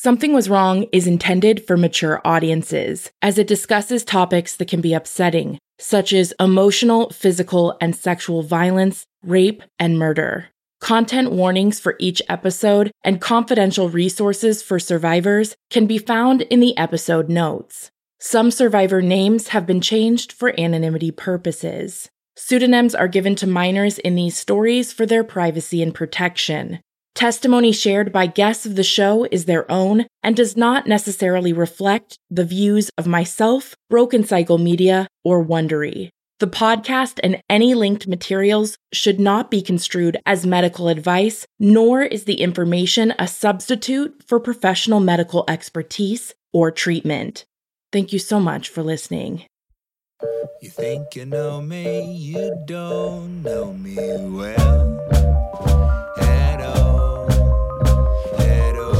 Something Was Wrong is intended for mature audiences, as it discusses topics that can be upsetting, such as emotional, physical, and sexual violence, rape, and murder. Content warnings for each episode and confidential resources for survivors can be found in the episode notes. Some survivor names have been changed for anonymity purposes. Pseudonyms are given to minors in these stories for their privacy and protection. Testimony shared by guests of the show is their own and does not necessarily reflect the views of myself, Broken Cycle Media, or Wondery. The podcast and any linked materials should not be construed as medical advice, nor is the information a substitute for professional medical expertise or treatment. Thank you so much for listening. You think you know me, you don't know me well at all, at all.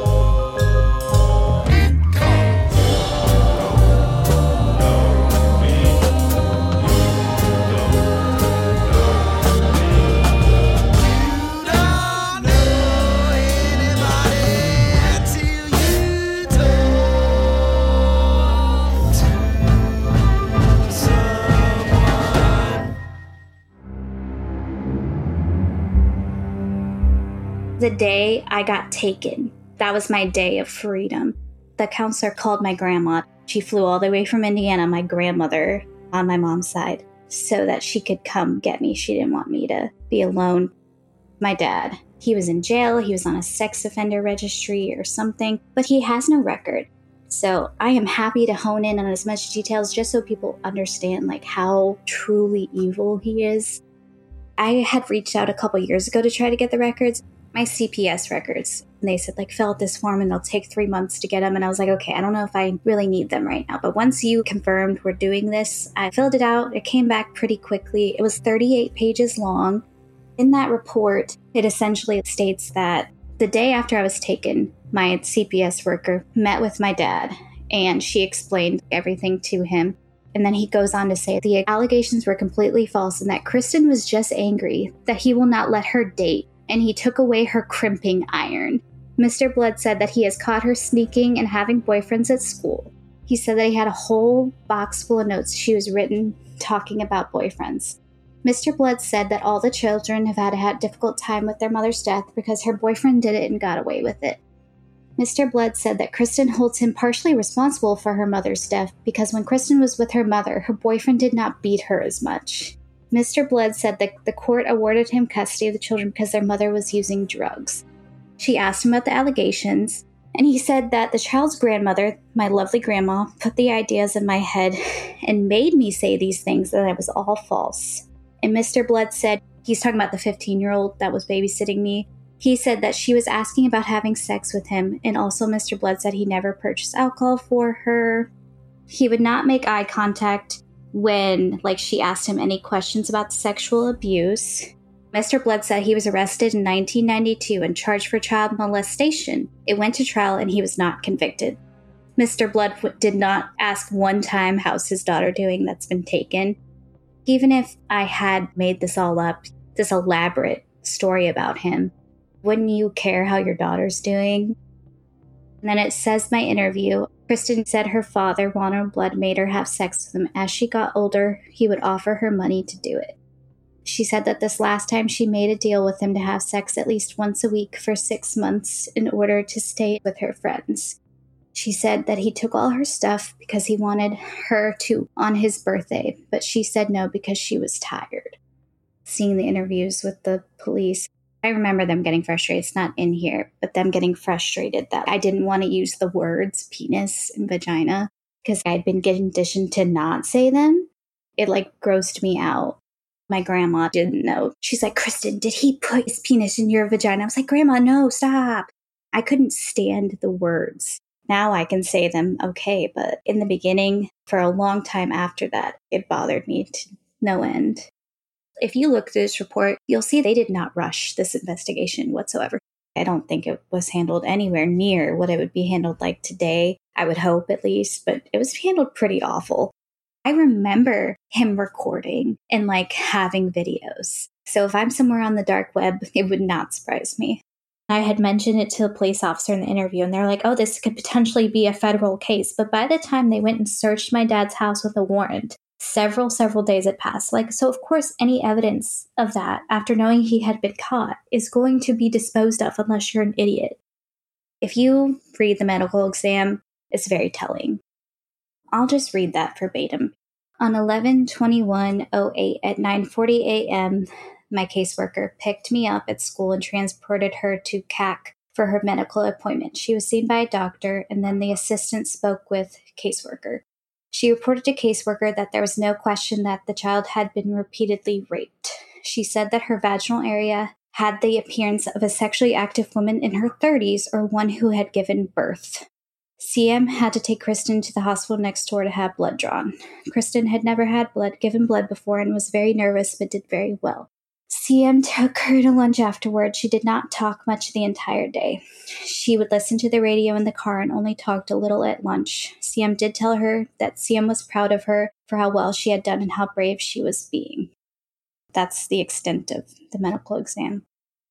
The day I got taken, that was my day of freedom. The counselor called my grandma. She flew all the way from Indiana, my grandmother on my mom's side, so that she could come get me. She didn't want me to be alone. My dad, he was in jail. He was on a sex offender registry or something, but he has no record. So I am happy to hone in on as much details just so people understand like how truly evil he is. I had reached out a couple years ago to try to get the records. My CPS records. And they said, like, fill out this form and they'll take 3 months to get them. And I was like, okay, I don't know if I really need them right now. But once you confirmed we're doing this, I filled it out. It came back pretty quickly. It was 38 pages long. In that report, it essentially states that the day after I was taken, my CPS worker met with my dad and she explained everything to him. And then he goes on to say the allegations were completely false and that Kristen was just angry that he will not let her date. And he took away her crimping iron. Mr. Blood said that he has caught her sneaking and having boyfriends at school. He said that he had a whole box full of notes she was written talking about boyfriends. Mr. Blood said that all the children have had a difficult time with their mother's death because her boyfriend did it and got away with it. Mr. Blood said that Kristen holds him partially responsible for her mother's death because when Kristen was with her mother, her boyfriend did not beat her as much. Mr. Blood said that the court awarded him custody of the children because their mother was using drugs. She asked him about the allegations, and he said that the child's grandmother, my lovely grandma, put the ideas in my head and made me say these things that it was all false. And Mr. Blood said, he's talking about the 15-year-old that was babysitting me. He said that she was asking about having sex with him, and also Mr. Blood said he never purchased alcohol for her. He would not make eye contact when, she asked him any questions about sexual abuse. Mr. Blood said he was arrested in 1992 and charged for child molestation. It went to trial and he was not convicted. Mr. Blood did not ask one time, how's his daughter doing that's been taken. Even if I had made this all up, this elaborate story about him, wouldn't you care how your daughter's doing? And then it says my interview, Kristen said her father, Ronald Blood, made her have sex with him. As she got older, he would offer her money to do it. She said that this last time she made a deal with him to have sex at least once a week for 6 months in order to stay with her friends. She said that he took all her stuff because he wanted her to on his birthday, but she said no because she was tired. Seeing the interviews with the police, I remember them getting frustrated. It's not in here, but them getting frustrated that I didn't want to use the words penis and vagina because I'd been conditioned to not say them. It grossed me out. My grandma didn't know. She's like, Kristen, did he put his penis in your vagina? I was like, Grandma, no, stop. I couldn't stand the words. Now I can say them okay, but in the beginning, for a long time after that, it bothered me to no end. If you look at this report, you'll see they did not rush this investigation whatsoever. I don't think it was handled anywhere near what it would be handled like today. I would hope at least, but it was handled pretty awful. I remember him recording and having videos. So if I'm somewhere on the dark web, it would not surprise me. I had mentioned it to the police officer in the interview, and they're like, oh, this could potentially be a federal case. But by the time they went and searched my dad's house with a warrant, several days had passed. So of course, any evidence of that, after knowing he had been caught, is going to be disposed of unless you're an idiot. If you read the medical exam, it's very telling. I'll just read that verbatim. On 11/21/08 at 9:40 a.m., my caseworker picked me up at school and transported her to CAC for her medical appointment. She was seen by a doctor, and then the assistant spoke with caseworker. She reported to caseworker that there was no question that the child had been repeatedly raped. She said that her vaginal area had the appearance of a sexually active woman in her 30s or one who had given birth. CM had to take Kristen to the hospital next door to have blood drawn. Kristen had never had given blood before and was very nervous but did very well. CM took her to lunch afterward. She did not talk much the entire day. She would listen to the radio in the car and only talked a little at lunch. CM did tell her that CM was proud of her for how well she had done and how brave she was being. That's the extent of the medical exam.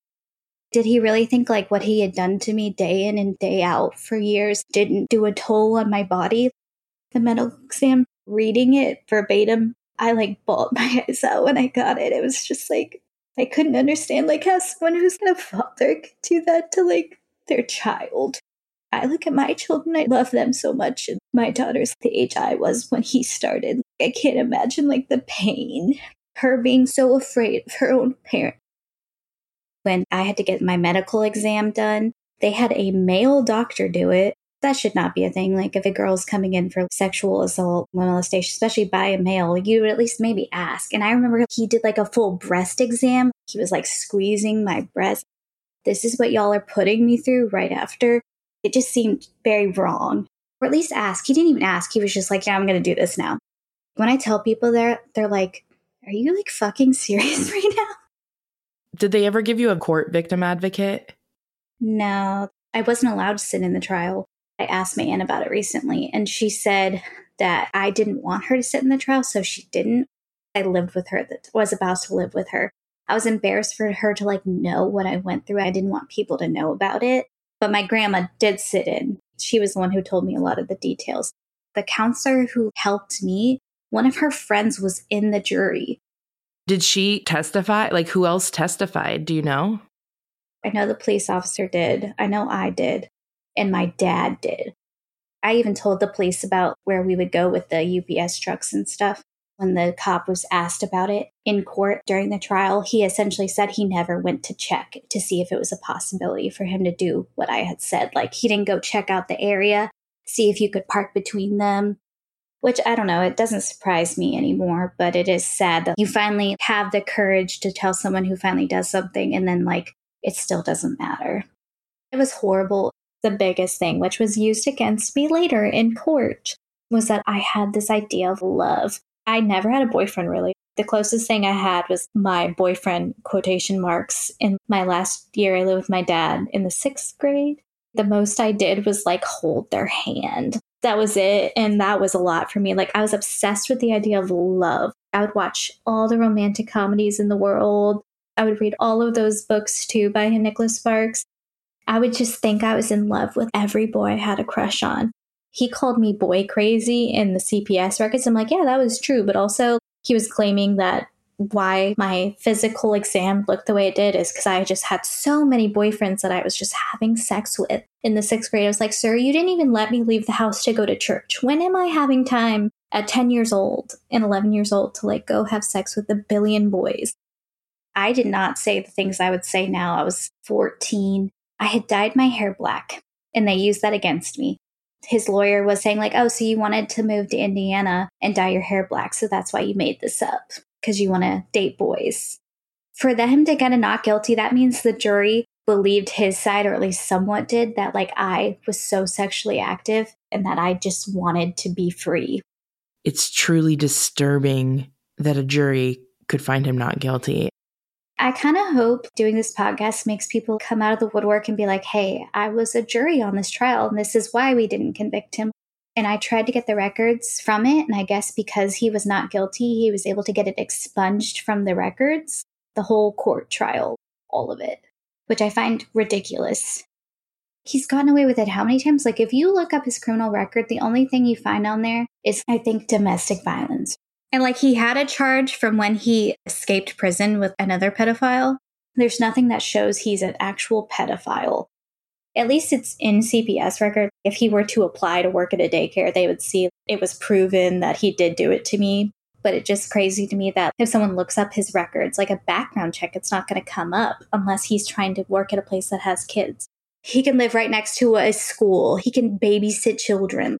Did he really think what he had done to me day in and day out for years didn't do a toll on my body? The medical exam, reading it verbatim, I bawled my eyes out when I got it. It was just I couldn't understand how someone who's a father could do that to their child. I look at my children, I love them so much, and my daughter's the age I was when he started. I can't imagine the pain, her being so afraid of her own parent. When I had to get my medical exam done, they had a male doctor do it. That should not be a thing. If a girl's coming in for sexual assault, molestation, especially by a male, you would at least maybe ask. And I remember he did a full breast exam. He was squeezing my breast. This is what y'all are putting me through right after. It just seemed very wrong. Or at least ask. He didn't even ask. He was just yeah, I'm going to do this now. When I tell people they're like, are you fucking serious right now? Did they ever give you a court victim advocate? No, I wasn't allowed to sit in the trial. I asked my aunt about it recently, and she said that I didn't want her to sit in the trial, so she didn't. I lived with her, was about to live with her. I was embarrassed for her to know what I went through. I didn't want people to know about it. But my grandma did sit in. She was the one who told me a lot of the details. The counselor who helped me, one of her friends was in the jury. Did she testify? Who else testified? Do you know? I know the police officer did. I know I did. And my dad did. I even told the police about where we would go with the UPS trucks and stuff. When the cop was asked about it in court during the trial, he essentially said he never went to check to see if it was a possibility for him to do what I had said. He didn't go check out the area, see if you could park between them. Which, I don't know, it doesn't surprise me anymore, but it is sad that you finally have the courage to tell someone who finally does something and then, it still doesn't matter. It was horrible. The biggest thing, which was used against me later in court, was that I had this idea of love. I never had a boyfriend, really. The closest thing I had was my boyfriend, quotation marks, in my last year I lived with my dad in the 6th grade. The most I did was hold their hand. That was it. And that was a lot for me. I was obsessed with the idea of love. I would watch all the romantic comedies in the world. I would read all of those books too by Nicholas Sparks. I would just think I was in love with every boy I had a crush on. He called me boy crazy in the CPS records. I'm yeah, that was true. But also he was claiming that why my physical exam looked the way it did is because I just had so many boyfriends that I was just having sex with. In the 6th grade, I was sir, you didn't even let me leave the house to go to church. When am I having time at 10 years old and 11 years old to go have sex with a billion boys? I did not say the things I would say now. I was 14. I had dyed my hair black, and they used that against me. His lawyer was saying oh, so you wanted to move to Indiana and dye your hair black, so that's why you made this up, because you want to date boys. For them to get a not guilty, that means the jury believed his side, or at least somewhat did, that I was so sexually active and that I just wanted to be free. It's truly disturbing that a jury could find him not guilty. I kind of hope doing this podcast makes people come out of the woodwork and be hey, I was a jury on this trial, and this is why we didn't convict him. And I tried to get the records from it, and I guess because he was not guilty, he was able to get it expunged from the records, the whole court trial, all of it. which I find ridiculous. He's gotten away with it how many times? Like, if you look up his criminal record, the only thing you find on there is, I think, domestic violence. And like, he had a charge from when he escaped prison with another pedophile. There's nothing that shows he's an actual pedophile. At least it's in CPS record. If he were to apply to work at a daycare, they would see it was proven that he did do it to me. But it's just crazy to me that if someone looks up his records, like a background check, it's not going to come up unless he's trying to work at a place that has kids. He can live right next to a school. He can babysit children.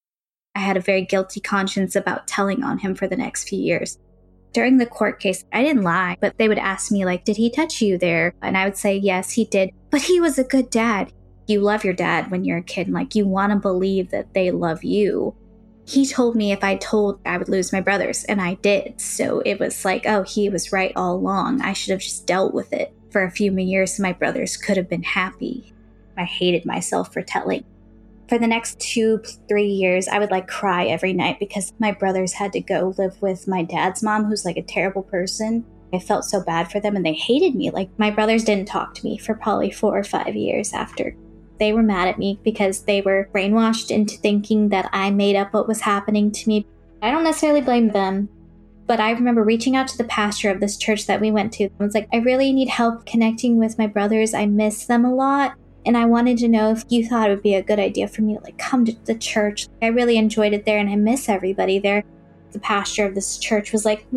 I had a very guilty conscience about telling on him for the next few years. During the court case, I didn't lie, but they would ask me, like, did he touch you there? And I would say, yes, he did. But he was a good dad. You love your dad when you're a kid. And, like, you want to believe that they love you. He told me if I told, I would lose my brothers. And I did. So it was like, oh, he was right all along. I should have just dealt with it for a few more years so my brothers could have been happy. I hated myself for telling. For the next 2-3 years, I would like cry every night because my brothers had to go live with my dad's mom, who's like a terrible person. I felt so bad for them and they hated me. Like, my brothers didn't talk to me for probably 4 or 5 years after. They were mad at me because they were brainwashed into thinking that I made up what was happening to me. I don't necessarily blame them, but I remember reaching out to the pastor of this church that we went to. I was like, I really need help connecting with my brothers. I miss them a lot. And I wanted to know if you thought it would be a good idea for me to like come to the church. I really enjoyed it there and I miss everybody there. The pastor of this church was like,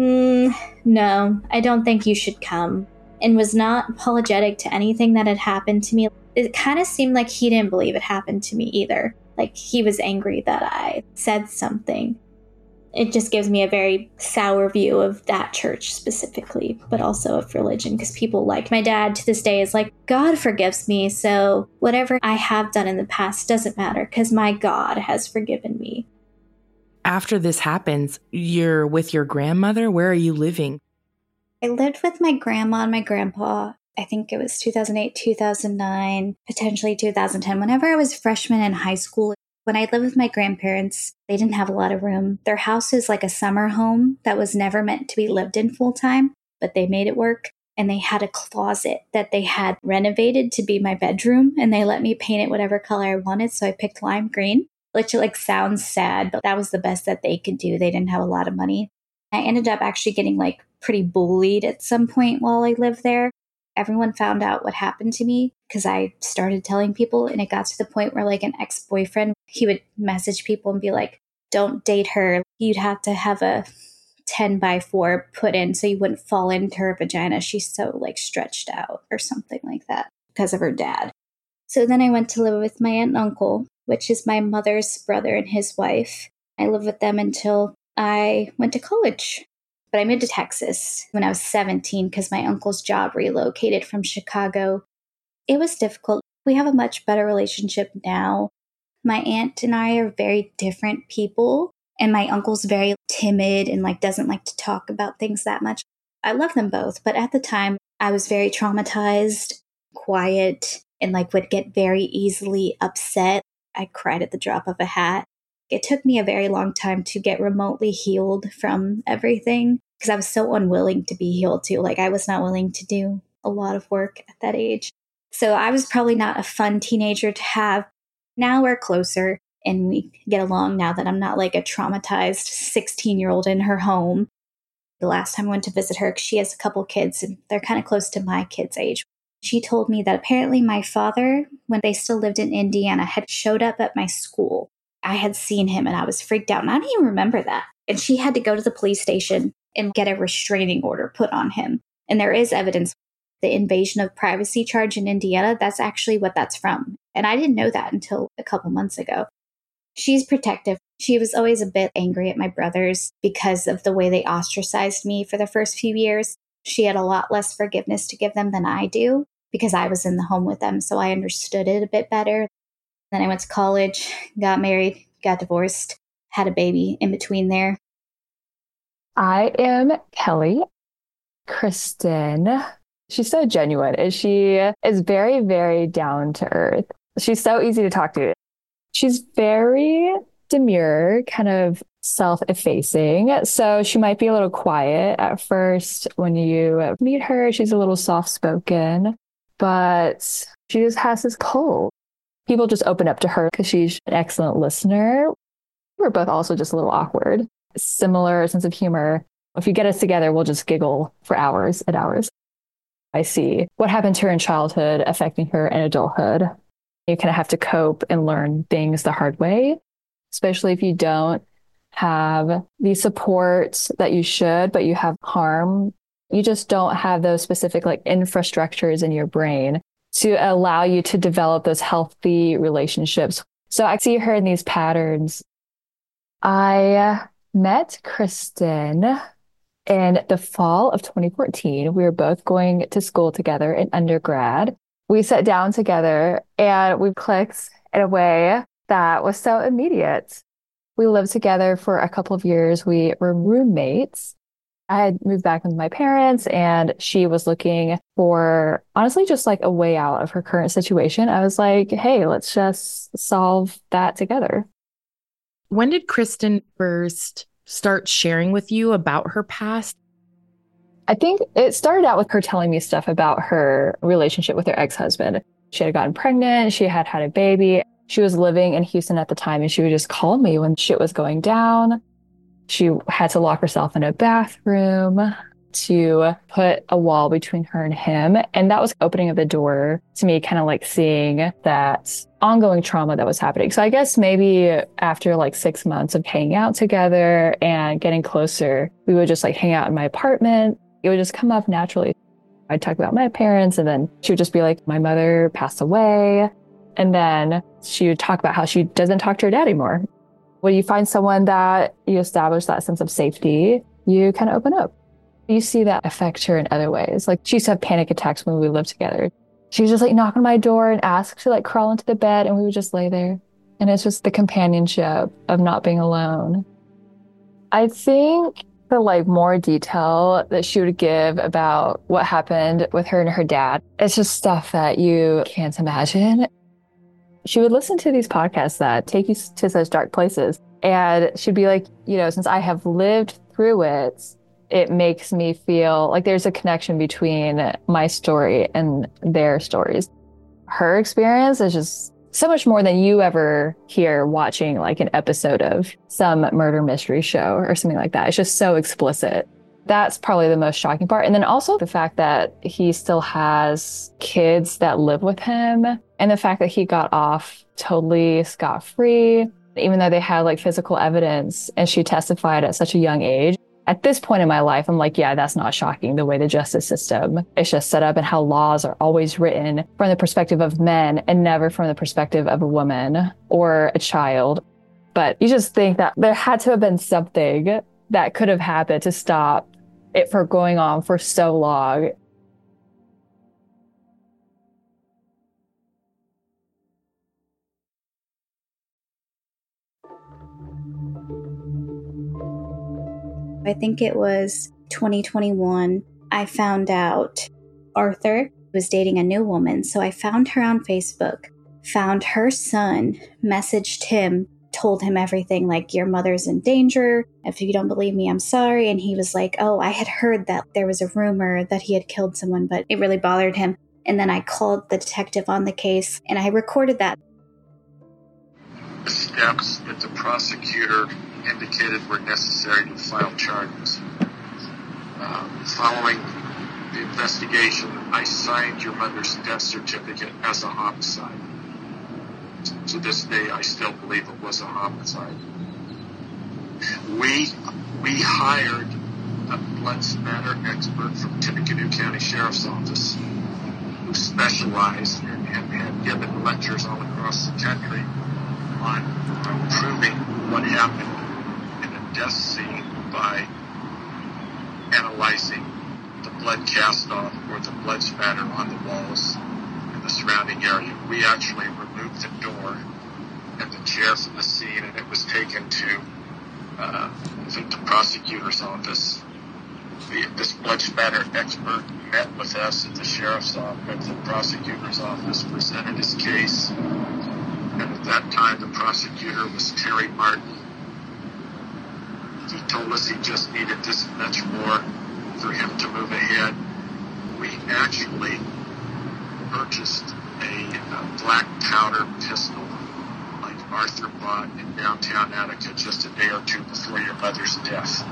no, I don't think you should come. And was not apologetic to anything that had happened to me. It kind of seemed like he didn't believe it happened to me either. Like, he was angry that I said something. It just gives me a very sour view of that church specifically, but also of religion, because people like my dad to this day is like, God forgives me, so whatever I have done in the past doesn't matter because my God has forgiven me. After this happens, you're with your grandmother? Where are you living? I lived with my grandma and my grandpa. I think it was 2008, 2009, potentially 2010. Whenever I was a freshman in high school, when I lived with my grandparents, they didn't have a lot of room. Their house is like a summer home that was never meant to be lived in full time, but they made it work. And they had a closet that they had renovated to be my bedroom. And they let me paint it whatever color I wanted. So I picked lime green, which like sounds sad, but that was the best that they could do. They didn't have a lot of money. I ended up actually getting like pretty bullied at some point while I lived there. Everyone found out what happened to me because I started telling people, and it got to the point where like an ex-boyfriend, he would message people and be like, don't date her. You'd have to have a 10x4 put in so you wouldn't fall into her vagina. She's so like stretched out or something like that because of her dad. So then I went to live with my aunt and uncle, which is my mother's brother and his wife. I lived with them until I went to college. But I moved to Texas when I was 17 because my uncle's job relocated from Chicago. It was difficult. We have a much better relationship now. My aunt and I are very different people, and my uncle's very timid and like doesn't like to talk about things that much. I love them both, but at the time I was very traumatized, quiet, and like would get very easily upset. I cried at the drop of a hat. It took me a very long time to get remotely healed from everything because I was so unwilling to be healed too. Like, I was not willing to do a lot of work at that age. So I was probably not a fun teenager to have. Now we're closer and we get along now that I'm not like a traumatized 16-year-old in her home. The last time I went to visit her, she has a couple kids and they're kind of close to my kids' age. She told me that apparently my father, when they still lived in Indiana, had showed up at my school. I had seen him and I was freaked out. And I don't even remember that. And she had to go to the police station and get a restraining order put on him. And there is evidence. The invasion of privacy charge in Indiana, that's actually what that's from. And I didn't know that until a couple months ago. She's protective. She was always a bit angry at my brothers because of the way they ostracized me for the first few years. She had a lot less forgiveness to give them than I do because I was in the home with them. So I understood it a bit better. Then I went to college, got married, got divorced, had a baby in between there. I am Kelly. Kristen, she's so genuine. And she is very, very down to earth. She's so easy to talk to. She's very demure, kind of self-effacing. So she might be a little quiet at first when you meet her. She's a little soft-spoken. but she just has this pull. People just open up to her because she's an excellent listener. We're both also just a little awkward. Similar sense of humor. If you get us together, we'll just giggle for hours and hours. I see what happened to her in childhood affecting her in adulthood. You kind of have to cope and learn things the hard way, especially if you don't have the support that you should, but you have harm. You just don't have those specific like infrastructures in your brain to allow you to develop those healthy relationships. So I see her in these patterns. I met Kristen in the fall of 2014. We were both going to school together in undergrad. We sat down together and we clicked in a way that was so immediate. We lived together for a couple of years. We were roommates. I had moved back with my parents and she was looking for, honestly, just like a way out of her current situation. I was like, hey, let's just solve that together. When did Kristen first start sharing with you about her past? I think it started out with her telling me stuff about her relationship with her ex-husband. She had gotten pregnant. She had had a baby. She was living in Houston at the time and she would just call me when shit was going down. She had to lock herself in a bathroom to put a wall between her and him. And that was opening of the door to me, kind of like seeing that ongoing trauma that was happening. So I guess maybe after like 6 months of hanging out together and getting closer, we would just like hang out in my apartment. It would just come up naturally. I'd talk about my parents and then she would just be like, my mother passed away. And then she would talk about how she doesn't talk to her dad anymore. When you find someone that you establish that sense of safety, you kind of open up. You see that affect her in other ways. Like she used to have panic attacks when we lived together. She was just like knock on my door and ask to like crawl into the bed and we would just lay there. And it's just the companionship of not being alone. I think the like more detail that she would give about what happened with her and her dad, it's just stuff that you can't imagine. She would listen to these podcasts that take you to such dark places. And she'd be like, you know, since I have lived through it, it makes me feel like there's a connection between my story and their stories. Her experience is just so much more than you ever hear watching like an episode of some murder mystery show or something like that. It's just so explicit. That's probably the most shocking part. And then also the fact that he still has kids that live with him and the fact that he got off totally scot-free, even though they had like physical evidence and she testified at such a young age. At this point in my life, I'm like, yeah, that's not shocking the way the justice system is just set up and how laws are always written from the perspective of men and never from the perspective of a woman or a child. But you just think that there had to have been something that could have happened to stop it from going on for so long. I think it was 2021. I found out Arthur was dating a new woman. So I found her on Facebook, found her son, messaged him, told him everything, like, your mother's in danger. If you don't believe me, I'm sorry. And he was like, oh, I had heard that there was a rumor that he had killed someone, but it really bothered him. And then I called the detective on the case and I recorded that. The steps that the prosecutor indicated were necessary to file charges. Following the investigation, I signed your mother's death certificate as a homicide. To this day, I still believe it was a homicide. We hired a blood spatter expert from Tippecanoe County Sheriff's Office who specialized and had given lectures all across the country on proving what happened in a death scene by analyzing the blood cast off or the blood spatter on the walls in the surrounding area. We actually removed the door and the chair from the scene, and it was taken to the prosecutor's office. This blood spatter expert met with us at the sheriff's office, the prosecutor's office, presented his case, and at that time the prosecutor was Terry Martin. He told us he just needed this much more for him to move ahead. We actually purchased a black powder pistol like Arthur bought in downtown Attica just a day or two before your mother's death,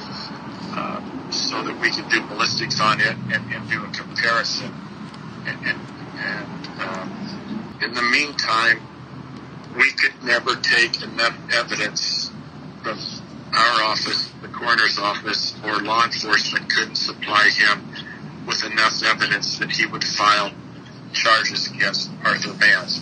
so that we could do ballistics on it and do a comparison. And in the meantime, we could never take enough evidence from our office, the coroner's office, or law enforcement couldn't supply him with enough evidence that he would file charges against Arthur Manns.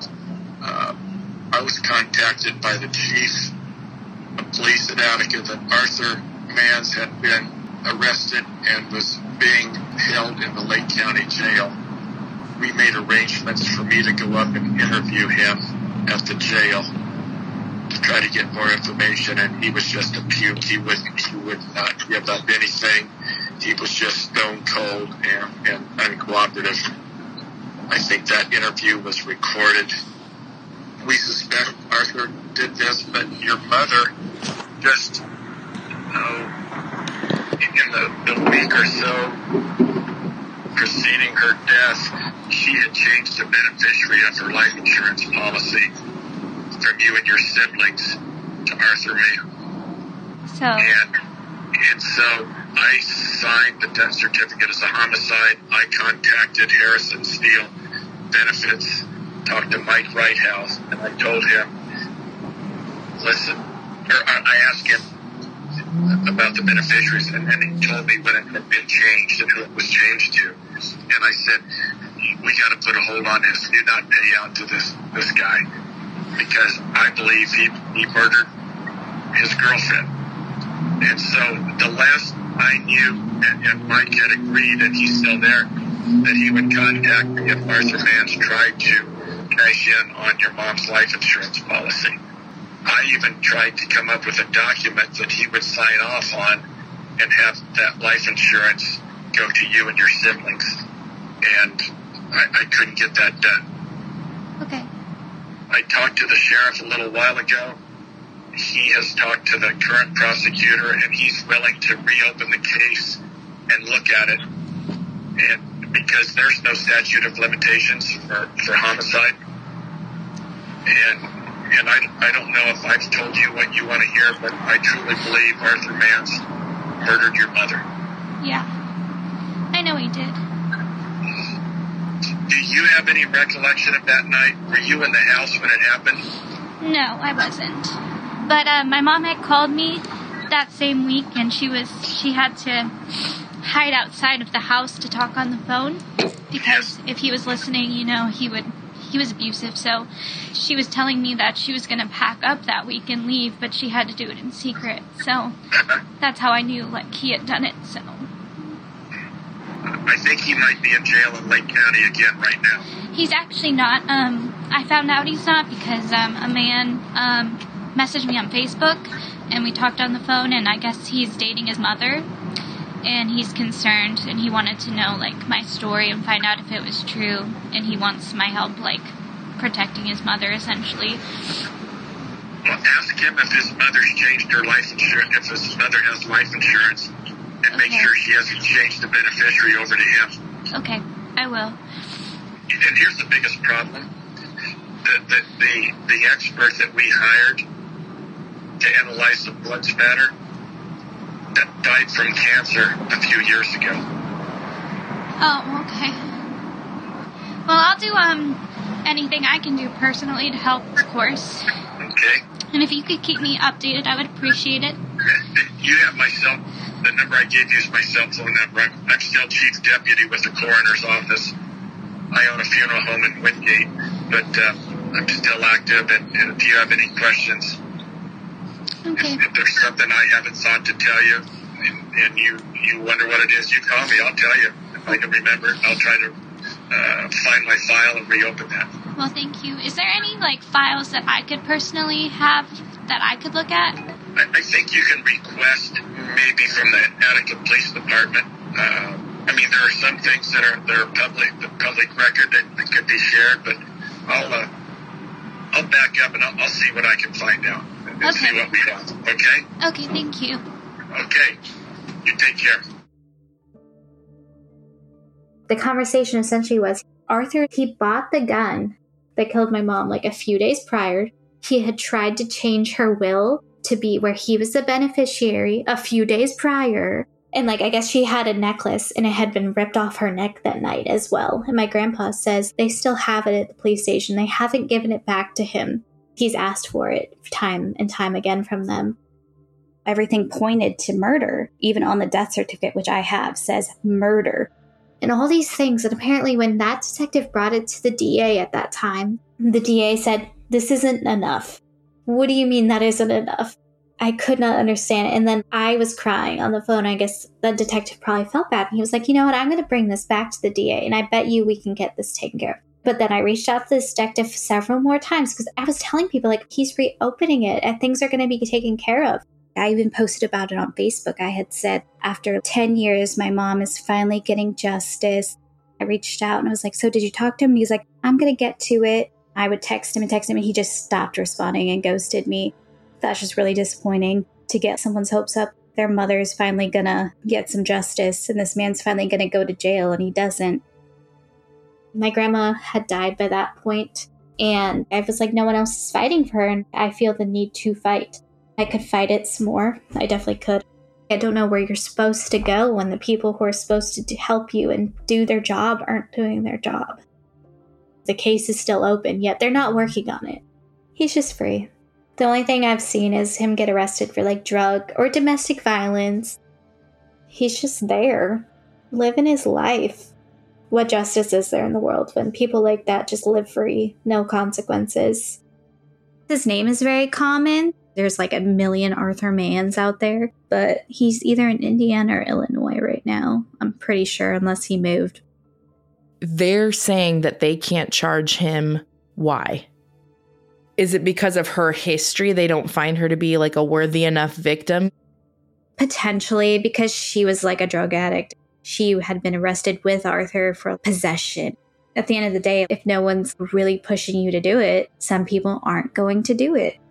I was contacted by the chief of police in Attica that Arthur Manns had been arrested and was being held in the Lake County Jail. We made arrangements for me to go up and interview him at the jail to try to get more information, and he was just a puke. He would not give up anything. He was just stone cold and uncooperative. I think that interview was recorded. We suspect Arthur did this, but your mother just, in the week or so preceding her death, she had changed the beneficiary of her life insurance policy from you and your siblings to Arthur Mann. And so I signed the death certificate as a homicide. I contacted Harrison Steel Benefits, talked to Mike Righthouse, and I told him, I asked him about the beneficiaries, and then he told me when it had been changed and who it was changed to. And I said, we got to put a hold on this. Do not pay out to this guy, because I believe he murdered his girlfriend. And so the last I knew, and Mike had agreed, and he's still there, that he would contact me if Arthur Manns tried to cash in on your mom's life insurance policy. I even tried to come up with a document that he would sign off on and have that life insurance go to you and your siblings. And I couldn't get that done. Okay. I talked to the sheriff a little while ago. He has talked to the current prosecutor, and he's willing to reopen the case and look at it. And because there's no statute of limitations for homicide. And I don't know if I've told you what you want to hear, but I truly believe Arthur Manns murdered your mother. Yeah. I know he did. Do you have any recollection of that night? Were you in the house when it happened? No, I wasn't. But my mom had called me that same week, and she had to hide outside of the house to talk on the phone, because if he was listening, he was abusive. So she was telling me that she was going to pack up that week and leave, but she had to do it in secret. So that's how I knew he had done it. So I think he might be in jail in Lake County again right now. He's actually not. I found out he's not because a man messaged me on Facebook, and we talked on the phone, and I guess he's dating his mother, and he's concerned, and he wanted to know my story and find out if it was true, and he wants my help protecting his mother essentially. Well, ask him if his mother's changed her life insurance, if his mother has life insurance, and make sure she hasn't changed the beneficiary over to him. Okay, I will. And here's the biggest problem. The expert that we hired to analyze the blood spatter that died from cancer a few years ago. Oh, okay. Well, I'll do anything I can do personally to help, of course. Okay. And if you could keep me updated, I would appreciate it. You have the number I gave you is my cell phone number. I'm still chief deputy with the coroner's office. I own a funeral home in Wingate, but I'm still active, and if you have any questions, okay. If there's something I haven't thought to tell you, and you wonder what it is, you call me, I'll tell you. If I can remember it, I'll try to find my file and reopen that. Well, thank you. Is there any, files that I could personally have that I could look at? I think you can request maybe from the Attica Police Department. There are some things that are public record that could be shared, but I'll back up and I'll see what I can find out and see what we have. Okay? Okay, thank you. Okay. You take care. The conversation essentially was, Arthur, he bought the gun that killed my mom like a few days prior. He had tried to change her will to be where he was the beneficiary a few days prior. And like, I guess she had a necklace and it had been ripped off her neck that night as well. And my grandpa says they still have it at the police station. They haven't given it back to him. He's asked for it time and time again from them. Everything pointed to murder, even on the death certificate, which I have, says murder. And all these things. And apparently when that detective brought it to the DA at that time, the DA said, this isn't enough. What do you mean that isn't enough? I could not understand it. And then I was crying on the phone. I guess the detective probably felt bad. And he was like, you know what? I'm going to bring this back to the DA. And I bet you we can get this taken care of. But then I reached out to this detective several more times because I was telling people, like, he's reopening it and things are going to be taken care of. I even posted about it on Facebook. I had said, after 10 years, my mom is finally getting justice. I reached out and I was like, so did you talk to him? And he's like, I'm going to get to it. I would text him and he just stopped responding and ghosted me. That's just really disappointing to get someone's hopes up. Their mother is finally going to get some justice and this man's finally going to go to jail and he doesn't. My grandma had died by that point and I was like, no one else is fighting for her and I feel the need to fight. I could fight it some more. I definitely could. I don't know where you're supposed to go when the people who are supposed to help you and do their job aren't doing their job. The case is still open, yet they're not working on it. He's just free. The only thing I've seen is him get arrested for like drug or domestic violence. He's just there, living his life. What justice is there in the world when people like that just live free, no consequences? His name is very common. There's like a million Arthur Manns out there, but he's either in Indiana or Illinois right now. I'm pretty sure, unless he moved. They're saying that they can't charge him. Why? Is it because of her history? They don't find her to be like a worthy enough victim? Potentially, because she was like a drug addict. She had been arrested with Arthur for possession. At the end of the day, if no one's really pushing you to do it, some people aren't going to do it.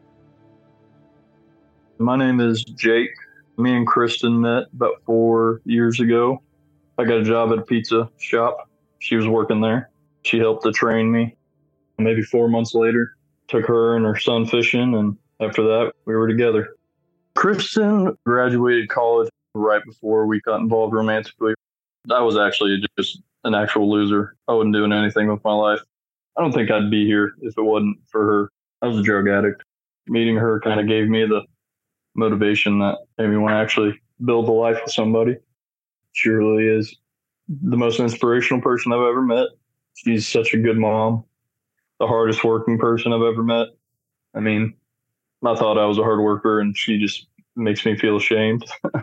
My name is Jake. Me and Kristen met about 4 years ago. I got a job at a pizza shop. She was working there. She helped to train me. Maybe 4 months later, took her and her son fishing, and after that, we were together. Kristen graduated college right before we got involved romantically. I was actually just an actual loser. I wasn't doing anything with my life. I don't think I'd be here if it wasn't for her. I was a drug addict. Meeting her kind of gave me the motivation that made me want to actually build a life with somebody. She really is the most inspirational person I've ever met. She's such a good mom, the hardest working person I've ever met. I mean, I thought I was a hard worker and she just makes me feel ashamed.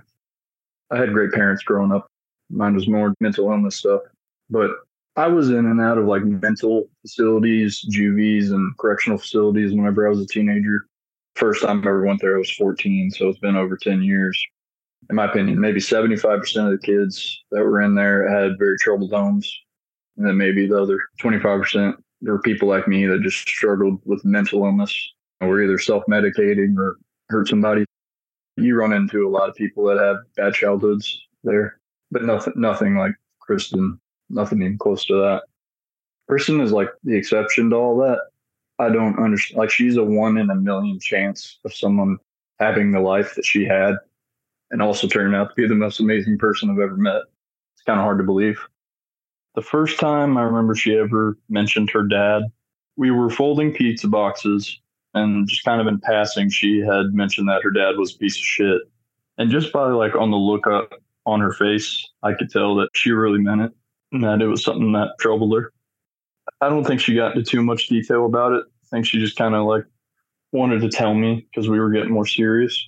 I had great parents growing up. Mine was more mental illness stuff, but I was in and out of like mental facilities, juvies and correctional facilities whenever I was a teenager. First time I ever went there, I was 14, so it's been over 10 years. In my opinion, maybe 75% of the kids that were in there had very troubled homes. And then maybe the other 25%, there were people like me that just struggled with mental illness or were either self-medicating or hurt somebody. You run into a lot of people that have bad childhoods there, but nothing like Kristen, nothing even close to that. Kristen is like the exception to all that. I don't understand. Like, she's a 1 in a million chance of someone having the life that she had and also turning out to be the most amazing person I've ever met. It's kind of hard to believe. The first time I remember she ever mentioned her dad, we were folding pizza boxes and just kind of in passing, she had mentioned that her dad was a piece of shit. And just by like on the look up on her face, I could tell that she really meant it and that it was something that troubled her. I don't think she got into too much detail about it. I think she just kind of like wanted to tell me because we were getting more serious.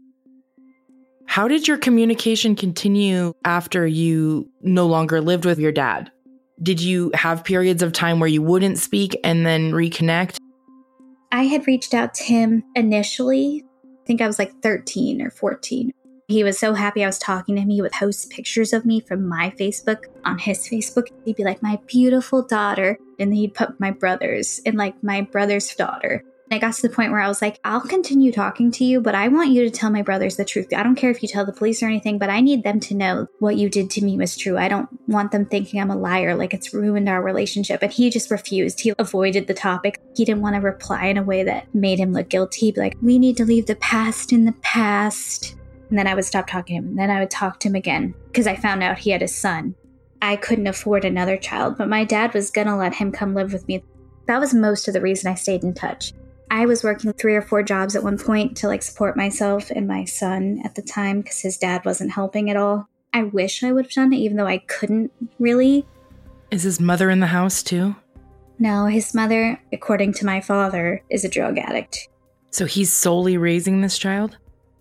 How did your communication continue after you no longer lived with your dad? Did you have periods of time where you wouldn't speak and then reconnect? I had reached out to him initially. I think I was like 13 or 14. He was so happy I was talking to him. He would post pictures of me from my Facebook on his Facebook. He'd be like, my beautiful daughter. And then he'd put my brothers and like my brother's daughter. I got to the point where I was like, I'll continue talking to you, but I want you to tell my brothers the truth. I don't care if you tell the police or anything, but I need them to know what you did to me was true. I don't want them thinking I'm a liar, like it's ruined our relationship. And he just refused. He avoided the topic. He didn't want to reply in a way that made him look guilty. He'd be like, we need to leave the past in the past. And then I would stop talking to him. And then I would talk to him again because I found out he had a son. I couldn't afford another child, but my dad was going to let him come live with me. That was most of the reason I stayed in touch. I was working 3 or 4 jobs at one point to support myself and my son at the time because his dad wasn't helping at all. I wish I would have done it, even though I couldn't really. Is his mother in the house too? No, his mother, according to my father, is a drug addict. So he's solely raising this child?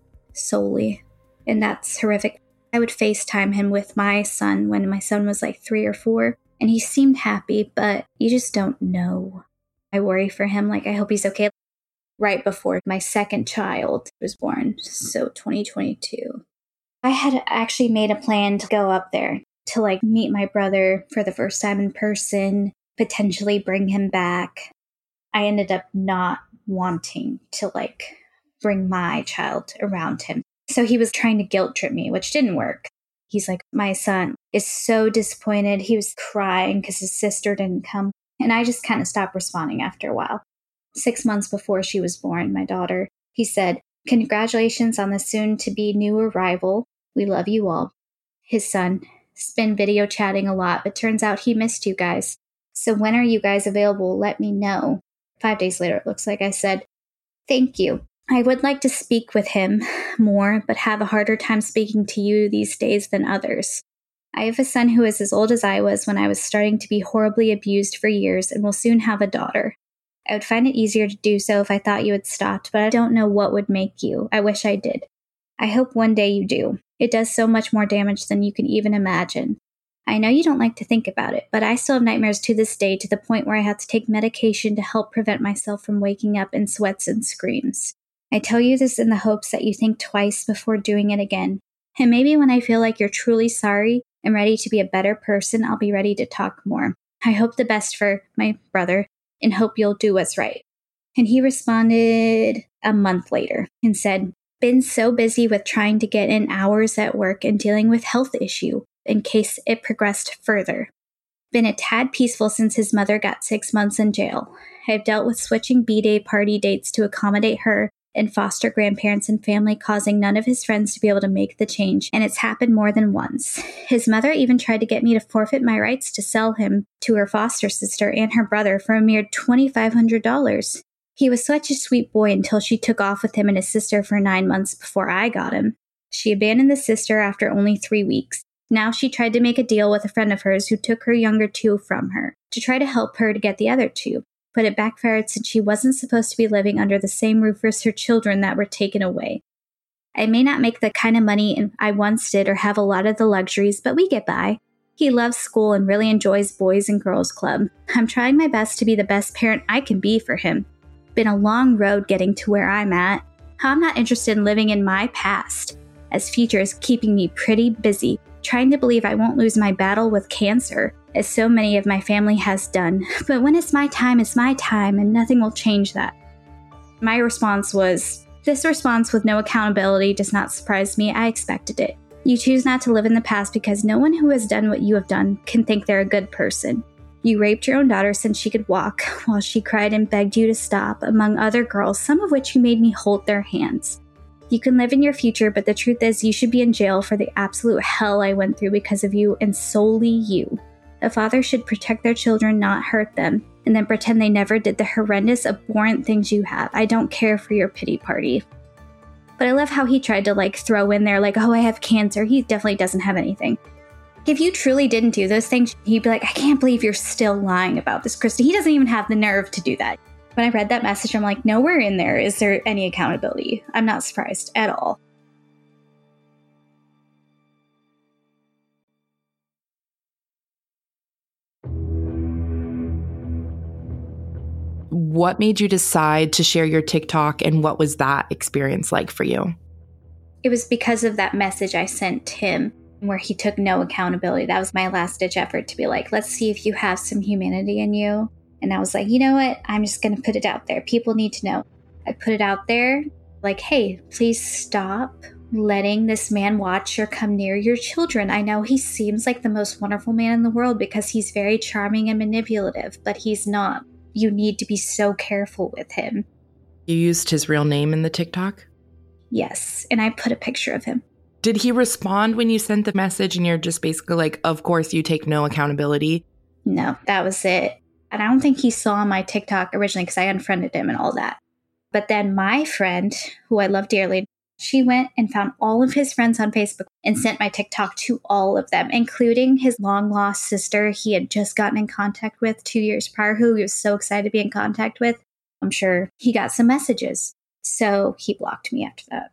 Solely. And that's horrific. I would FaceTime him with my son when my son was 3 or 4, and he seemed happy, but you just don't know. I worry for him. I hope he's okay. Right before my second child was born, so 2022. I had actually made a plan to go up there to meet my brother for the first time in person, potentially bring him back. I ended up not wanting to bring my child around him. So he was trying to guilt trip me, which didn't work. He's like, my son is so disappointed. He was crying because his sister didn't come. And I just kind of stopped responding after a while. 6 months before she was born, my daughter, he said, congratulations on the soon-to-be new arrival. We love you all. His son has been video chatting a lot, but turns out he missed you guys. So when are you guys available? Let me know. 5 days later, it looks like I said, thank you. I would like to speak with him more, but have a harder time speaking to you these days than others. I have a son who is as old as I was when I was starting to be horribly abused for years and will soon have a daughter. I would find it easier to do so if I thought you had stopped, but I don't know what would make you. I wish I did. I hope one day you do. It does so much more damage than you can even imagine. I know you don't like to think about it, but I still have nightmares to this day, to the point where I have to take medication to help prevent myself from waking up in sweats and screams. I tell you this in the hopes that you think twice before doing it again. And maybe when I feel like you're truly sorry and ready to be a better person, I'll be ready to talk more. I hope the best for my brother and hope you'll do what's right. And he responded a month later and said, been so busy with trying to get in hours at work and dealing with health issue in case it progressed further. Been a tad peaceful since his mother got 6 months in jail. I've dealt with switching B-Day party dates to accommodate her and foster grandparents and family, causing none of his friends to be able to make the change, and it's happened more than once. His mother even tried to get me to forfeit my rights to sell him to her foster sister and her brother for a mere $2,500. He was such a sweet boy until she took off with him and his sister for 9 months before I got him. She abandoned the sister after only 3 weeks. Now she tried to make a deal with a friend of hers who took her younger 2 from her to try to help her to get the other 2. But it backfired since she wasn't supposed to be living under the same roof as her children that were taken away. I may not make the kind of money I once did or have a lot of the luxuries, but we get by. He loves school and really enjoys Boys and Girls Club. I'm trying my best to be the best parent I can be for him. Been a long road getting to where I'm at. I'm not interested in living in my past, as future is keeping me pretty busy, trying to believe I won't lose my battle with cancer, as so many of my family has done. But when it's my time, and nothing will change that. My response was, this response with no accountability does not surprise me. I expected it. You choose not to live in the past because no one who has done what you have done can think they're a good person. You raped your own daughter since she could walk, while she cried and begged you to stop, among other girls, some of which you made me hold their hands. You can live in your future, but the truth is you should be in jail for the absolute hell I went through because of you and solely you. A father should protect their children, not hurt them, and then pretend they never did the horrendous, abhorrent things you have. I don't care for your pity party. But I love how he tried to throw in there oh, I have cancer. He definitely doesn't have anything. If you truly didn't do those things, he'd be like, I can't believe you're still lying about this, Kristen. He doesn't even have the nerve to do that. When I read that message, I'm like, nowhere in there is there any accountability. I'm not surprised at all. What made you decide to share your TikTok, and what was that experience like for you? It was because of that message I sent him where he took no accountability. That was my last ditch effort to be like, let's see if you have some humanity in you And I was like, you know what? I'm just going to put it out there. People need to know. I put it out there like, hey, please stop letting this man watch or come near your children. I know he seems like the most wonderful man in the world because he's very charming and manipulative, but he's not. You need to be so careful with him. You used his real name in the TikTok? Yes, and I put a picture of him. Did he respond when you sent the message and you're just basically like, of course you take no accountability? No, that was it. And I don't think he saw my TikTok originally because I unfriended him and all that. But then my friend, who I love dearly, she went and found all of his friends on Facebook and sent my TikTok to all of them, including his long-lost sister he had just gotten in contact with 2 years prior, who he was so excited to be in contact with. I'm sure he got some messages. So he blocked me after that.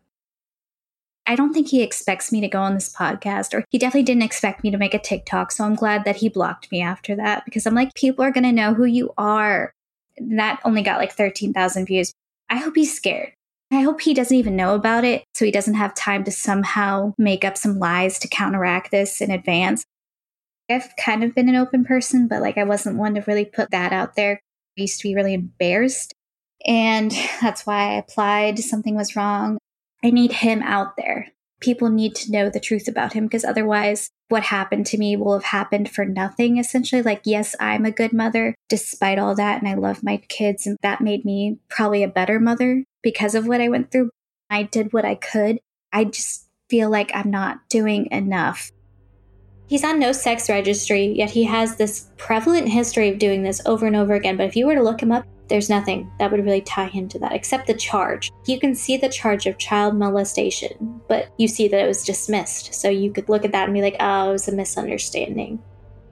I don't think he expects me to go on this podcast, or he definitely didn't expect me to make a TikTok. So I'm glad that he blocked me after that, because I'm like, people are going to know who you are. And that only got like 13,000 views. I hope he's scared. I hope he doesn't even know about it, so he doesn't have time to somehow make up some lies to counteract this in advance. I've kind of been an open person, but like I wasn't one to really put that out there. I used to be really embarrassed. And that's why I applied. Something was wrong. I need him out there. People need to know the truth about him, because otherwise what happened to me will have happened for nothing, essentially. Like, yes, I'm a good mother despite all that, and I love my kids, and that made me probably a better mother because of what I went through. I did what I could. I just feel like I'm not doing enough. He's on no sex registry, yet he has this prevalent history of doing this over and over again. But if you were to look him up, there's nothing that would really tie him to that, except the charge. You can see the charge of child molestation, but you see that it was dismissed. So you could look at that and be like, oh, it was a misunderstanding.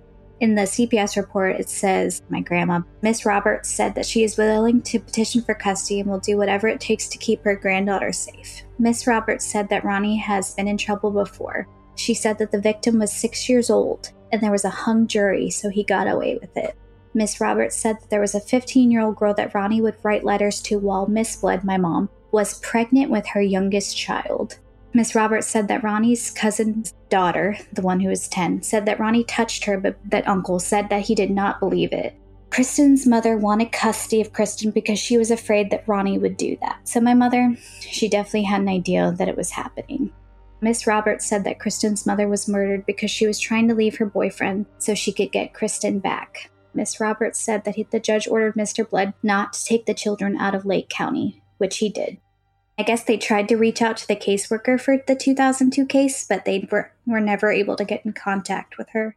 In the CPS report, it says, my grandma, Miss Roberts, said that she is willing to petition for custody and will do whatever it takes to keep her granddaughter safe. Miss Roberts said that Ronnie has been in trouble before. She said that the victim was 6 years old and there was a hung jury, so he got away with it. Miss Roberts said that there was a 15-year-old girl that Ronnie would write letters to while Miss Blood, my mom, was pregnant with her youngest child. Miss Roberts said that Ronnie's cousin's daughter, the one who was 10, said that Ronnie touched her, but that Uncle said that he did not believe it. Kristen's mother wanted custody of Kristen because she was afraid that Ronnie would do that. So my mother, she definitely had an idea that it was happening. Miss Roberts said that Kristen's mother was murdered because she was trying to leave her boyfriend so she could get Kristen back. Miss Roberts said that the judge ordered Mr. Blood not to take the children out of Lake County, which he did. I guess they tried to reach out to the caseworker for the 2002 case, but they were never able to get in contact with her.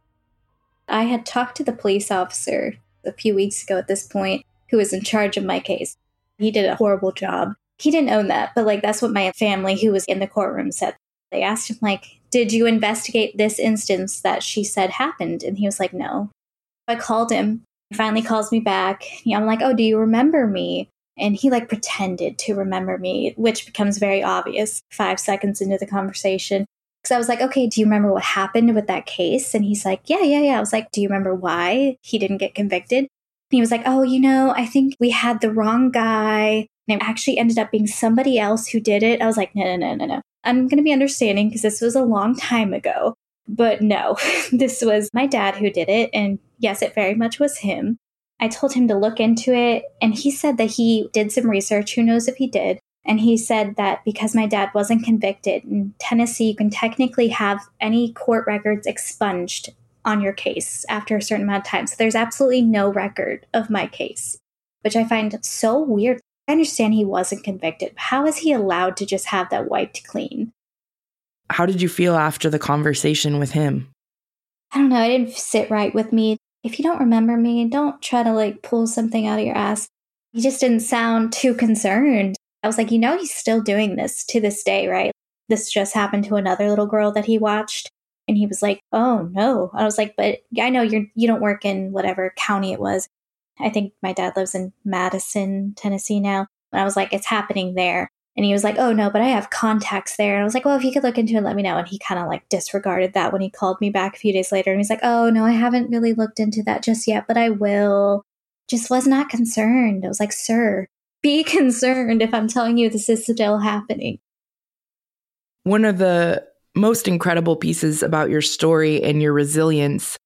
I had talked to the police officer a few weeks ago at this point, who was in charge of my case. He did a horrible job. He didn't own that, but like that's what my family who was in the courtroom said. They asked him, like, did you investigate this instance that she said happened? And he was like, no. I called him. He finally calls me back. I'm like, oh, do you remember me? And he like pretended to remember me, which becomes very obvious 5 seconds into the conversation. Because I was like, okay, do you remember what happened with that case? And he's like, yeah. I was like, do you remember why he didn't get convicted? And he was like, oh, I think we had the wrong guy. And it actually ended up being somebody else who did it. I was like, no. I'm going to be understanding because this was a long time ago. But no, this was my dad who did it. And yes, it very much was him. I told him to look into it. And he said that he did some research. Who knows if he did? And he said that because my dad wasn't convicted, in Tennessee, you can technically have any court records expunged on your case after a certain amount of time. So there's absolutely no record of my case, which I find so weird. I understand he wasn't convicted. How is he allowed to just have that wiped clean? How did you feel after the conversation with him? I don't know. It didn't sit right with me. If you don't remember me, don't try to like pull something out of your ass. He just didn't sound too concerned. I was like, he's still doing this to this day, right? This just happened to another little girl that he watched. And he was like, oh, no. I was like, but I know you don't work in whatever county it was. I think my dad lives in Madison, Tennessee now. And I was like, it's happening there. And he was like, oh, no, but I have contacts there. And I was like, well, if you could look into it, let me know. And he kind of like disregarded that when he called me back a few days later. And he's like, oh, no, I haven't really looked into that just yet, but I will. Just was not concerned. I was like, sir, be concerned if I'm telling you this is still happening. One of the most incredible pieces about your story and your resilience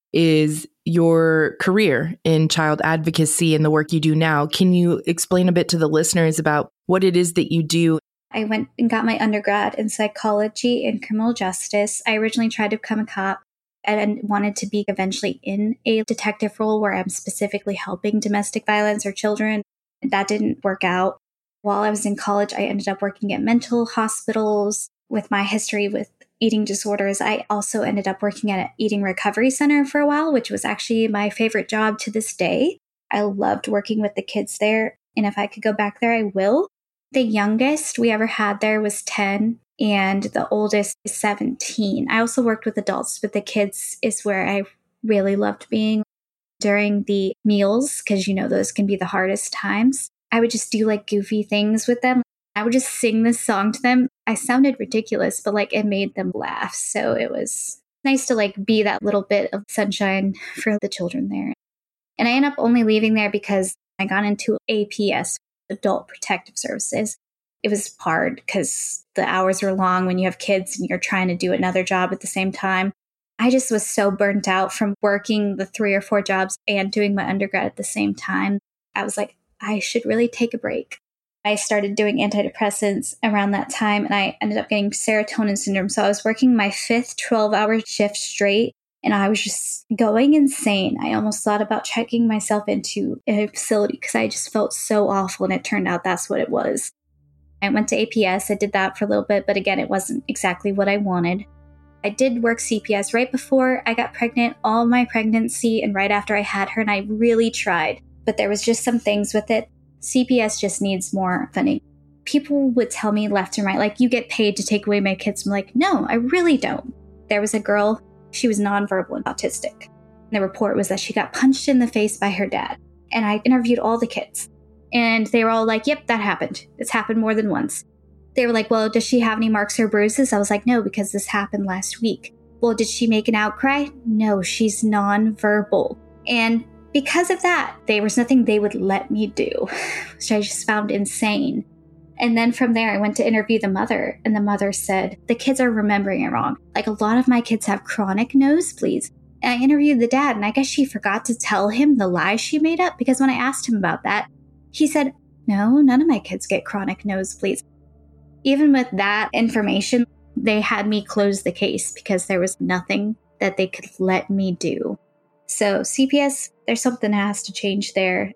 is your career in child advocacy and the work you do now. Can you explain a bit to the listeners about what it is that you do? I went and got my undergrad in psychology and criminal justice. I originally tried to become a cop and wanted to be eventually in a detective role where I'm specifically helping domestic violence or children. That didn't work out. While I was in college, I ended up working at mental hospitals. With my history with eating disorders, I also ended up working at an eating recovery center for a while, which was actually my favorite job to this day. I loved working with the kids there, and if I could go back there, I will. The youngest we ever had there was 10, and the oldest is 17. I also worked with adults, but the kids is where I really loved being. During the meals, because those can be the hardest times, I would just do like goofy things with them. I would just sing this song to them. I sounded ridiculous, but like it made them laugh. So it was nice to like be that little bit of sunshine for the children there. And I ended up only leaving there because I got into APS, Adult Protective Services. It was hard because the hours were long when you have kids and you're trying to do another job at the same time. I just was so burnt out from working the 3 or 4 jobs and doing my undergrad at the same time. I was like, I should really take a break. I started doing antidepressants around that time, and I ended up getting serotonin syndrome. So I was working my 5th 12-hour shift straight, and I was just going insane. I almost thought about checking myself into a facility because I just felt so awful, and it turned out that's what it was. I went to APS. I did that for a little bit, but again, it wasn't exactly what I wanted. I did work CPS right before I got pregnant, all my pregnancy, and right after I had her, and I really tried. But there was just some things with it. CPS just needs more funding. People would tell me left and right, like, you get paid to take away my kids. I'm like, no, I really don't. There was a girl, she was nonverbal and autistic. The report was that she got punched in the face by her dad. And I interviewed all the kids. And they were all like, yep, that happened. It's happened more than once. They were like, well, does she have any marks or bruises? I was like, no, because this happened last week. Well, did she make an outcry? No, she's nonverbal. And because of that, there was nothing they would let me do, which I just found insane. And then from there, I went to interview the mother, and the mother said, the kids are remembering it wrong. Like, a lot of my kids have chronic nosebleeds. And I interviewed the dad, and I guess she forgot to tell him the lie she made up, because when I asked him about that, he said, no, none of my kids get chronic nosebleeds. Even with that information, they had me close the case because there was nothing that they could let me do. So CPS, there's something that has to change there.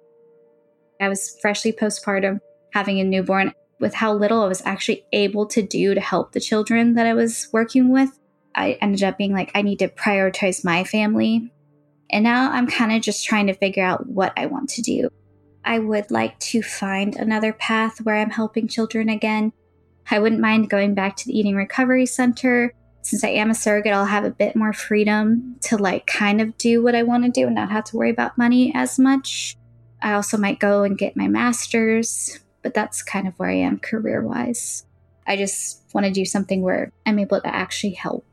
I was freshly postpartum, having a newborn. With how little I was actually able to do to help the children that I was working with, I ended up being like, I need to prioritize my family. And now I'm kind of just trying to figure out what I want to do. I would like to find another path where I'm helping children again. I wouldn't mind going back to the Eating Recovery Center. Since I am a surrogate, I'll have a bit more freedom to like kind of do what I want to do and not have to worry about money as much. I also might go and get my master's, but that's kind of where I am career-wise. I just want to do something where I'm able to actually help.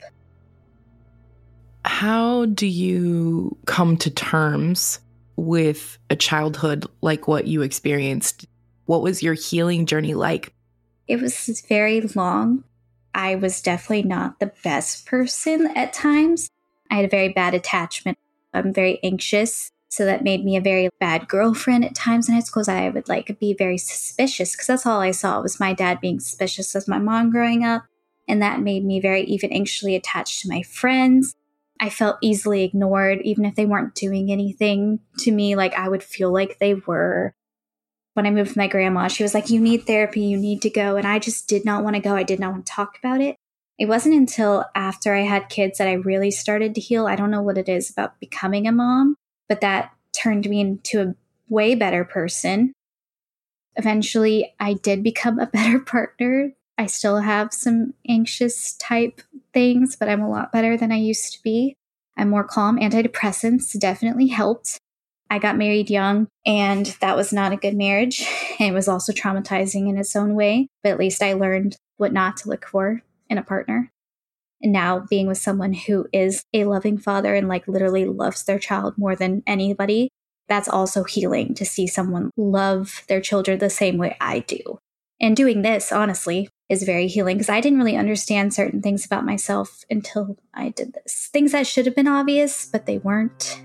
How do you come to terms with a childhood like what you experienced? What was your healing journey like? It was very long. I was definitely not the best person at times. I had a very bad attachment. I'm very anxious. So that made me a very bad girlfriend at times in high school. I would be very suspicious because that's all I saw was my dad being suspicious of my mom growing up. And that made me very even anxiously attached to my friends. I felt easily ignored, even if they weren't doing anything to me, like I would feel like they were. When I moved with my grandma, she was like, you need therapy, you need to go. And I just did not want to go. I did not want to talk about it. It wasn't until after I had kids that I really started to heal. I don't know what it is about becoming a mom, but that turned me into a way better person. Eventually, I did become a better partner. I still have some anxious type things, but I'm a lot better than I used to be. I'm more calm. Antidepressants definitely helped. I got married young, and that was not a good marriage. It was also traumatizing in its own way, but at least I learned what not to look for in a partner. And now being with someone who is a loving father and literally loves their child more than anybody, that's also healing to see someone love their children the same way I do. And doing this, honestly, is very healing because I didn't really understand certain things about myself until I did this. Things that should have been obvious, but they weren't.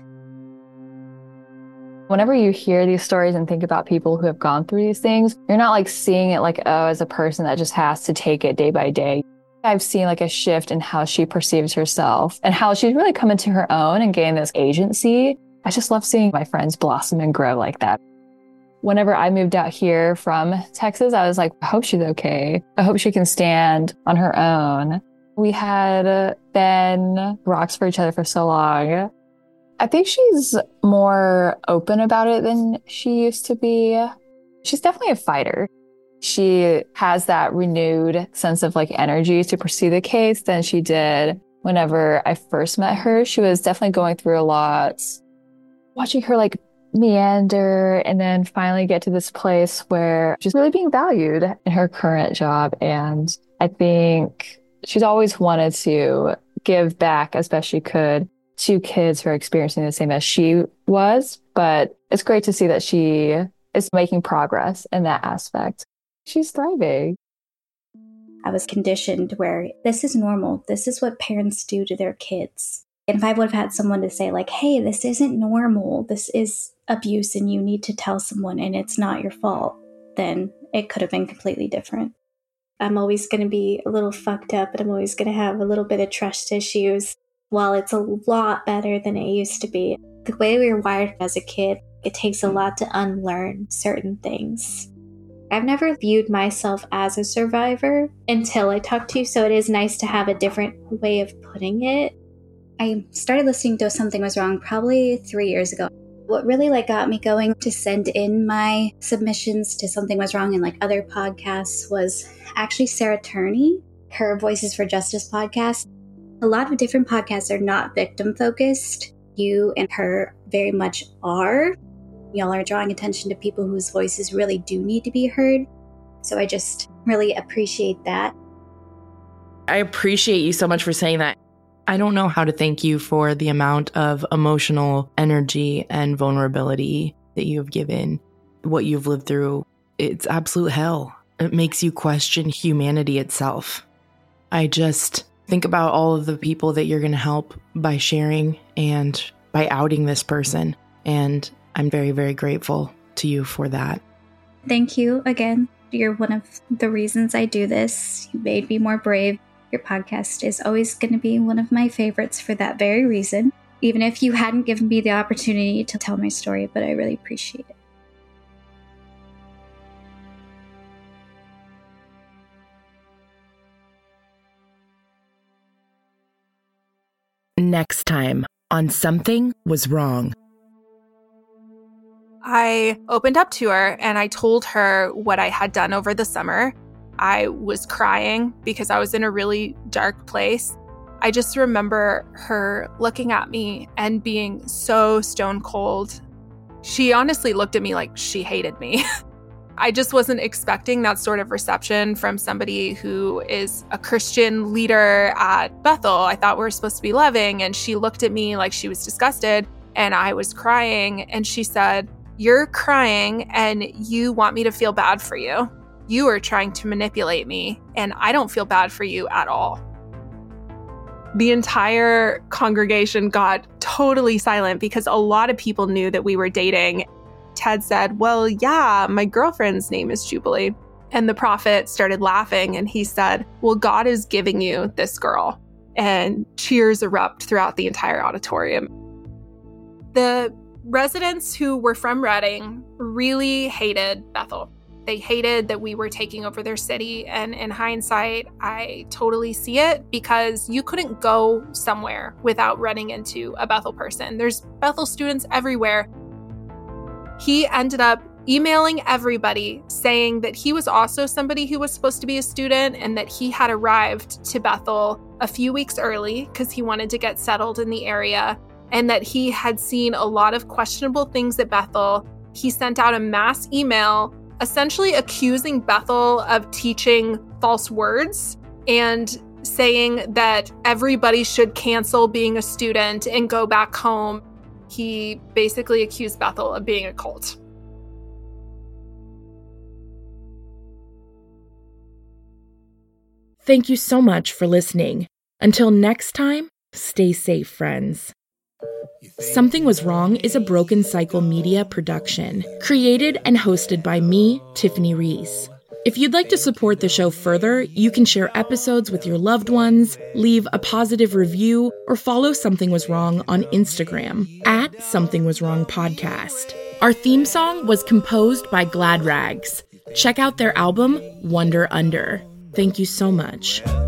Whenever you hear these stories and think about people who have gone through these things, you're not like seeing it like, oh, as a person that just has to take it day by day. I've seen like a shift in how she perceives herself and how she's really come into her own and gained this agency. I just love seeing my friends blossom and grow like that. Whenever I moved out here from Texas, I was like, I hope she's okay. I hope she can stand on her own. We had been rocks for each other for so long. I think she's more open about it than she used to be. She's definitely a fighter. She has that renewed sense of like energy to pursue the case than she did whenever I first met her. She was definitely going through a lot. Watching her like meander and then finally get to this place where she's really being valued in her current job. And I think she's always wanted to give back as best she could to kids who are experiencing the same as she was. But it's great to see that she is making progress in that aspect. She's thriving. I was conditioned where this is normal. This is what parents do to their kids. And if I would have had someone to say like, hey, this isn't normal, this is abuse and you need to tell someone and it's not your fault, then it could have been completely different. I'm always going to be a little fucked up and I'm always going to have a little bit of trust issues. While it's a lot better than it used to be, the way we were wired as a kid, it takes a lot to unlearn certain things. I've never viewed myself as a survivor until I talked to you, so it is nice to have a different way of putting it. I started listening to Something Was Wrong probably 3 years ago. What really got me going to send in my submissions to Something Was Wrong and other podcasts was actually Sarah Turney, her Voices for Justice podcast. A lot of different podcasts are not victim focused. You and her very much are. Y'all are drawing attention to people whose voices really do need to be heard. So I just really appreciate that. I appreciate you so much for saying that. I don't know how to thank you for the amount of emotional energy and vulnerability that you have given, what you've lived through. It's absolute hell. It makes you question humanity itself. I just think about all of the people that you're going to help by sharing and by outing this person. And I'm very, very grateful to you for that. Thank you again. You're one of the reasons I do this. You made me more brave. Your podcast is always going to be one of my favorites for that very reason, even if you hadn't given me the opportunity to tell my story, but I really appreciate it. Next time on Something Was Wrong. I opened up to her and I told her what I had done over the summer. I was crying because I was in a really dark place. I just remember her looking at me and being so stone cold. She honestly looked at me like she hated me. I just wasn't expecting that sort of reception from somebody who is a Christian leader at Bethel. I thought we were supposed to be loving, and she looked at me like she was disgusted, and I was crying, and she said, "You're crying and you want me to feel bad for you. You are trying to manipulate me, and I don't feel bad for you at all." The entire congregation got totally silent because a lot of people knew that we were dating. Ted said, "Well, yeah, my girlfriend's name is Jubilee." And the prophet started laughing and he said, "Well, God is giving you this girl." And cheers erupt throughout the entire auditorium. The residents who were from Redding really hated Bethel. They hated that we were taking over their city. And in hindsight, I totally see it because you couldn't go somewhere without running into a Bethel person. There's Bethel students everywhere. He ended up emailing everybody saying that he was also somebody who was supposed to be a student and that he had arrived to Bethel a few weeks early because he wanted to get settled in the area and that he had seen a lot of questionable things at Bethel. He sent out a mass email essentially accusing Bethel of teaching false words and saying that everybody should cancel being a student and go back home. He basically accused Bethel of being a cult. Thank you so much for listening. Until next time, stay safe, friends. Something Was Wrong is a Broken Cycle Media production, created and hosted by me, Tiffany Reese. If you'd like to support the show further, you can share episodes with your loved ones, leave a positive review, or follow Something Was Wrong on Instagram at Something Was Wrong Podcast. Our theme song was composed by Glad Rags. Check out their album, Wonder Under. Thank you so much.